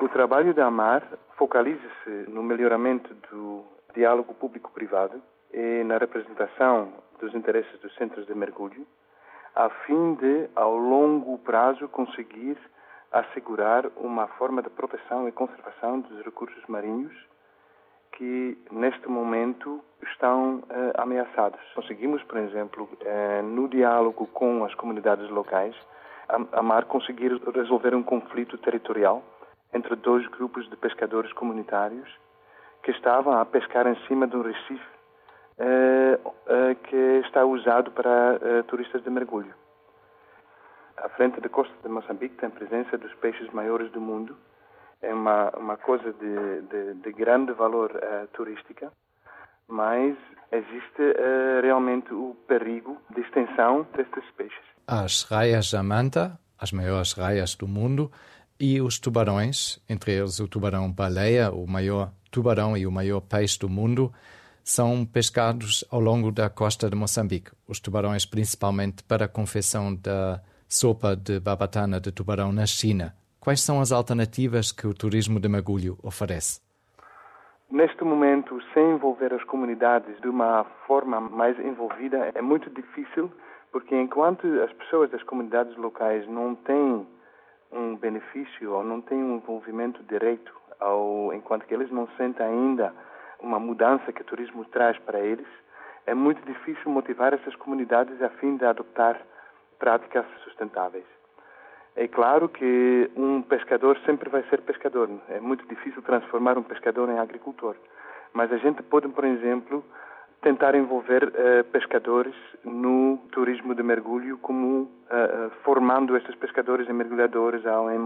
O trabalho da AMAR focaliza-se no melhoramento do diálogo público-privado e na representação dos interesses dos centros de mergulho, a fim de, ao longo prazo, conseguir assegurar uma forma de proteção e conservação dos recursos marinhos que, neste momento, estão ameaçados. Conseguimos, por exemplo, no diálogo com as comunidades locais, a AMAR conseguir resolver um conflito territorial entre dois grupos de pescadores comunitários que estavam a pescar em cima de um recife que está usado para turistas de mergulho. À frente da costa de Moçambique tem presença dos peixes maiores do mundo. É uma coisa de grande valor turística, mas existe realmente o perigo de extinção destes peixes. As raias da manta, as maiores raias do mundo, e os tubarões, entre eles o tubarão-baleia, o maior tubarão e o maior peixe do mundo, são pescados ao longo da costa de Moçambique. Os tubarões principalmente para a confecção da sopa de babatana de tubarão na China. Quais são as alternativas que o turismo de mergulho oferece? Neste momento, sem envolver as comunidades de uma forma mais envolvida, é muito difícil, porque enquanto as pessoas das comunidades locais não têm um benefício ou não têm um envolvimento direto, enquanto que eles não sentem ainda uma mudança que o turismo traz para eles, é muito difícil motivar essas comunidades a fim de adoptar práticas sustentáveis. É claro que um pescador sempre vai ser pescador. É muito difícil transformar um pescador em agricultor. Mas a gente pode, por exemplo, tentar envolver pescadores no turismo de mergulho, como formando estes pescadores em mergulhadores,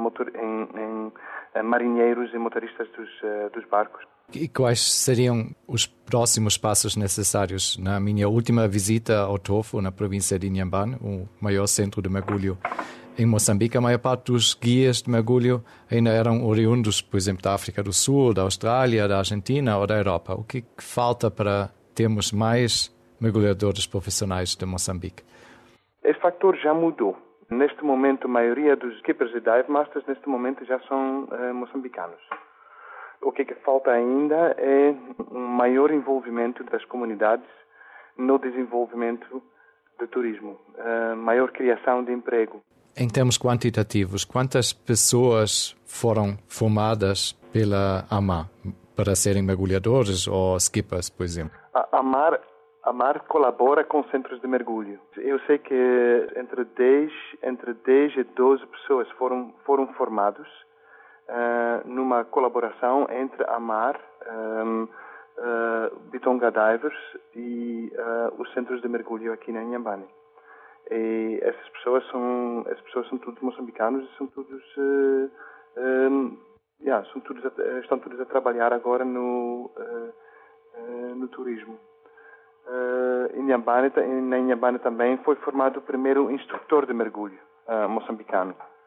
em marinheiros e motoristas dos barcos. E quais seriam os próximos passos necessários? Na minha última visita ao Tofo, na província de Inhambane, o maior centro de mergulho em Moçambique, a maior parte dos guias de mergulho ainda eram oriundos, por exemplo, da África do Sul, da Austrália, da Argentina ou da Europa. O que falta para termos mais mergulhadores profissionais de Moçambique? Esse fator já mudou. Neste momento, a maioria dos skippers e dive masters, neste momento, já são moçambicanos. O que falta ainda é um maior envolvimento das comunidades no desenvolvimento do turismo, maior criação de emprego. Em termos quantitativos, quantas pessoas foram formadas pela AMAR para serem mergulhadores ou skippers, por exemplo? A AMAR colabora com centros de mergulho. Eu sei que entre 10 e 12 pessoas foram formados numa colaboração entre a AMAR, Bitonga Divers e os centros de mergulho aqui na Inhambane. E essas pessoas são todos moçambicanos e estão todos a trabalhar agora no turismo. Na Inhambane também foi formado o primeiro instrutor de mergulho moçambicano.